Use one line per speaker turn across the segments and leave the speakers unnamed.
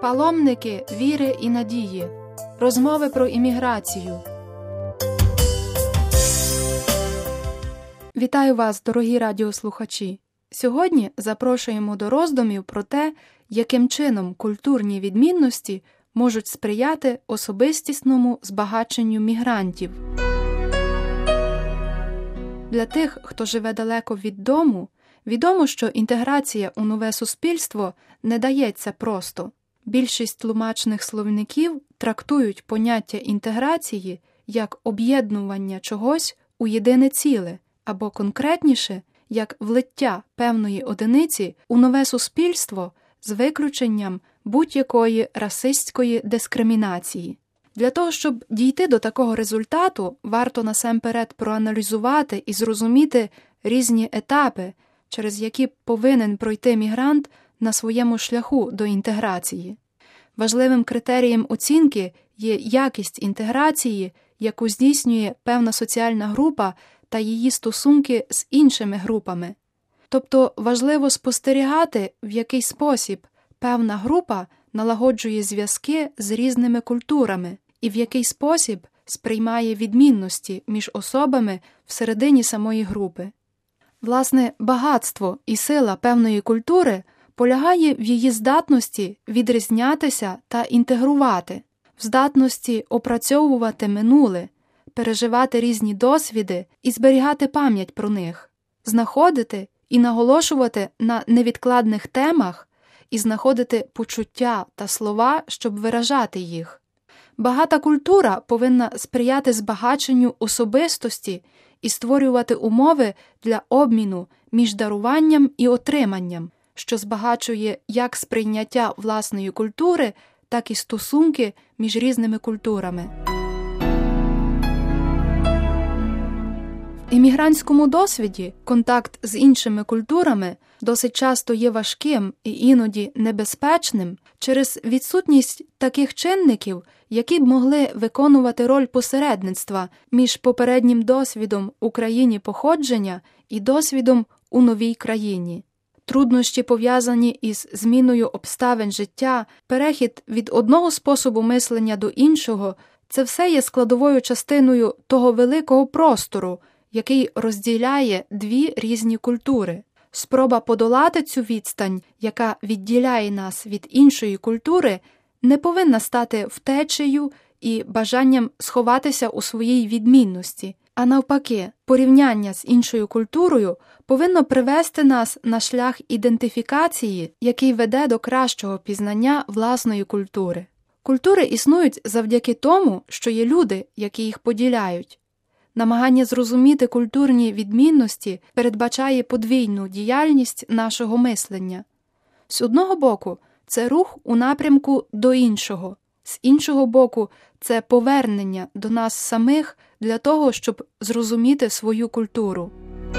Паломники віри і надії. Розмови про імміграцію. Вітаю вас, дорогі радіослухачі! Сьогодні запрошуємо до роздумів про те, яким чином культурні відмінності можуть сприяти особистісному збагаченню мігрантів. Для тих, хто живе далеко від дому, відомо, що інтеграція у нове суспільство не дається просто. Більшість тлумачних словників трактують поняття інтеграції як об'єднування чогось у єдине ціле, або конкретніше, як влиття певної одиниці у нове суспільство з виключенням будь-якої расистської дискримінації. Для того, щоб дійти до такого результату, варто насамперед проаналізувати і зрозуміти різні етапи, через які повинен пройти мігрант на своєму шляху до інтеграції. Важливим критерієм оцінки є якість інтеграції, яку здійснює певна соціальна група та її стосунки з іншими групами. Тобто важливо спостерігати, в який спосіб певна група налагоджує зв'язки з різними культурами і в який спосіб сприймає відмінності між особами всередині самої групи. Власне, багатство і сила певної культури полягає в її здатності відрізнятися та інтегрувати, в здатності опрацьовувати минуле, переживати різні досвіди і зберігати пам'ять про них, знаходити і наголошувати на невідкладних темах і знаходити почуття та слова, щоб виражати їх. Багата культура повинна сприяти збагаченню особистості і створювати умови для обміну між даруванням і отриманням, що збагачує як сприйняття власної культури, так і стосунки між різними культурами. В іммігрантському досвіді контакт з іншими культурами досить часто є важким і іноді небезпечним через відсутність таких чинників, які б могли виконувати роль посередництва між попереднім досвідом у країні походження і досвідом у новій країні. Труднощі, пов'язані із зміною обставин життя, перехід від одного способу мислення до іншого – це все є складовою частиною того великого простору, який розділяє дві різні культури. Спроба подолати цю відстань, яка відділяє нас від іншої культури, не повинна стати втечею і бажанням сховатися у своїй відмінності, а навпаки, порівняння з іншою культурою повинно привести нас на шлях ідентифікації, який веде до кращого пізнання власної культури. Культури існують завдяки тому, що є люди, які їх поділяють. Намагання зрозуміти культурні відмінності передбачає подвійну діяльність нашого мислення. З одного боку, це рух у напрямку до іншого, з іншого боку, це повернення до нас самих для того, щоб зрозуміти свою культуру.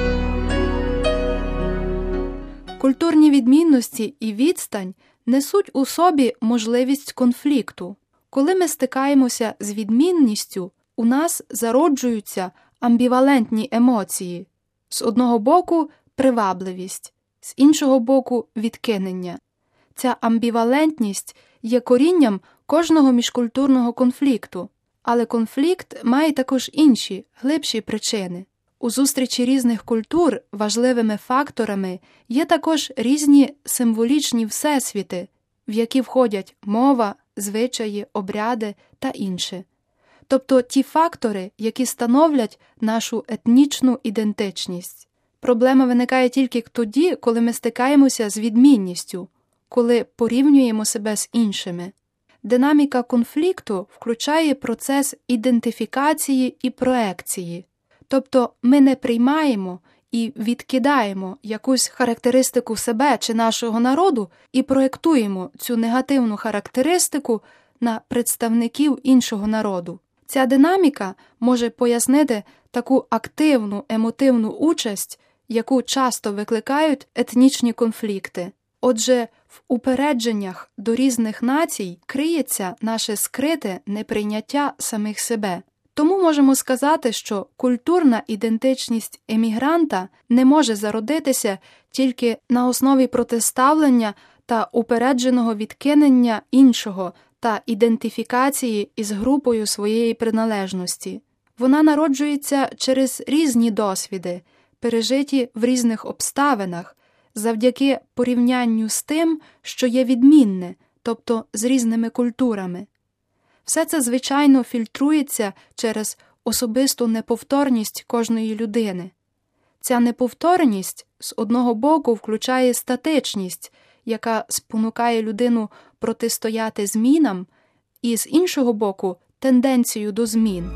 Культурні відмінності і відстань несуть у собі можливість конфлікту. Коли ми стикаємося з відмінністю, у нас зароджуються амбівалентні емоції. З одного боку – привабливість, з іншого боку – відкинення. Ця амбівалентність є корінням кожного міжкультурного конфлікту, але конфлікт має також інші, глибші причини. У зустрічі різних культур важливими факторами є також різні символічні всесвіти, в які входять мова, звичаї, обряди та інше. Тобто ті фактори, які становлять нашу етнічну ідентичність. Проблема виникає тільки тоді, коли ми стикаємося з відмінністю, коли порівнюємо себе з іншими. Динаміка конфлікту включає процес ідентифікації і проекції. Тобто ми не приймаємо і відкидаємо якусь характеристику себе чи нашого народу і проєктуємо цю негативну характеристику на представників іншого народу. Ця динаміка може пояснити таку активну емотивну участь, яку часто викликають етнічні конфлікти. Отже, в упередженнях до різних націй криється наше скрите неприйняття самих себе. Тому можемо сказати, що культурна ідентичність емігранта не може зародитися тільки на основі протиставлення та упередженого відкинення іншого та ідентифікації із групою своєї приналежності. Вона народжується через різні досвіди, пережиті в різних обставинах, завдяки порівнянню з тим, що є відмінне, тобто з різними культурами. Все це, звичайно, фільтрується через особисту неповторність кожної людини. Ця неповторність, з одного боку, включає статичність, яка спонукає людину протистояти змінам, і з іншого боку – тенденцію до змін.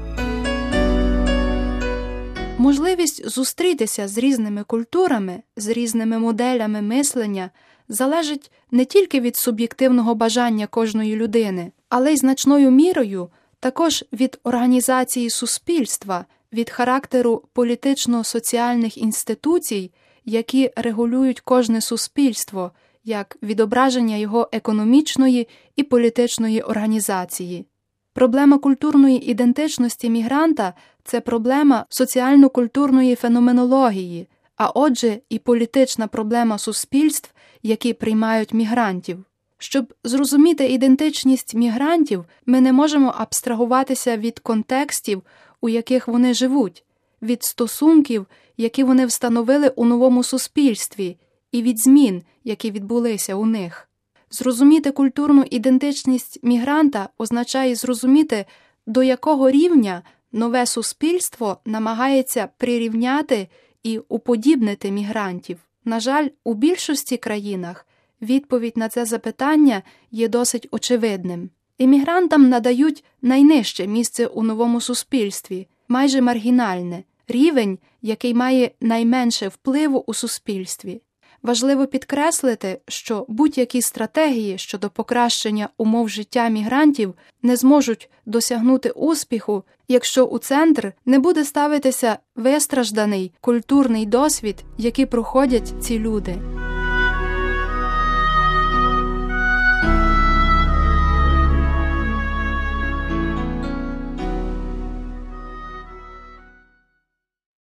Можливість зустрітися з різними культурами, з різними моделями мислення залежить не тільки від суб'єктивного бажання кожної людини, але й значною мірою також від організації суспільства, від характеру політично-соціальних інституцій, які регулюють кожне суспільство, як відображення його економічної і політичної організації. Проблема культурної ідентичності мігранта – це проблема соціально-культурної феноменології, а отже і політична проблема суспільств, які приймають мігрантів. Щоб зрозуміти ідентичність мігрантів, ми не можемо абстрагуватися від контекстів, у яких вони живуть, від стосунків, які вони встановили у новому суспільстві, і від змін, які відбулися у них. Зрозуміти культурну ідентичність мігранта означає зрозуміти, до якого рівня нове суспільство намагається прирівняти і уподібнити мігрантів. На жаль, у більшості країнах відповідь на це запитання є досить очевидним. Іммігрантам надають найнижче місце у новому суспільстві, майже маргінальне, рівень, який має найменше впливу у суспільстві. Важливо підкреслити, що будь-які стратегії щодо покращення умов життя мігрантів не зможуть досягнути успіху, якщо у центр не буде ставитися вистражданий культурний досвід, який проходять ці люди.